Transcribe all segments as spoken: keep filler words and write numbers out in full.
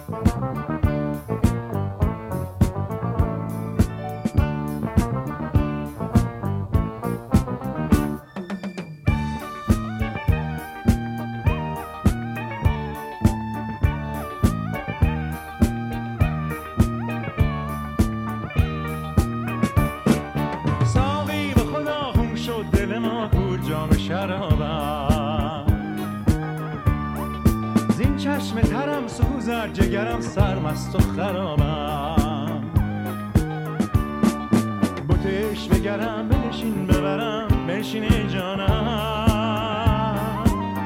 چشم ترم سوزر جگرم سرمست و خرابم بوتش بگرم بنشین ببرم بنشین جانم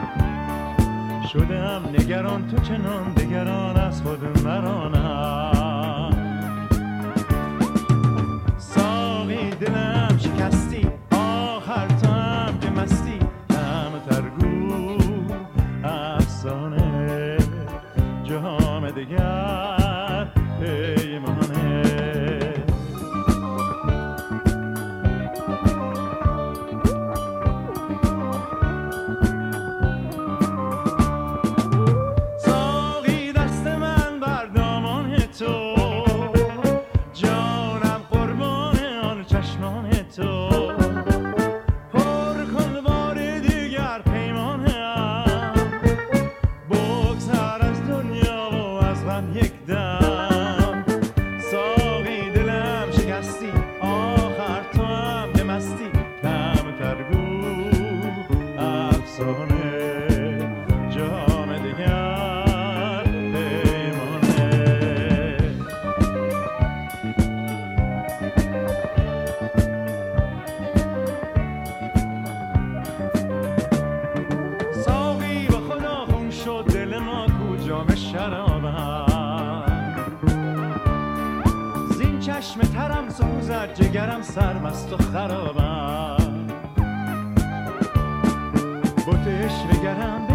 شدم نگران تو چنان دگران از خود مرانم ساقی دلم شکستی آخر تو هم که مستی کم ترگو افسانه جهام دگر پیمانه ساقی دست من بر دامان تو جانم قربان آن چشمان تو پر کن بار دیگر پیمانه یک دم ساقی دلم شکستی آخر تو هم که مستی کم ترگو افسانه جام دگر پیمانه ساقی با خدا خون شد دل ما کو جام شرابم چشم ترم سوزد جگرم سرمست و خرابم بوتش بگرم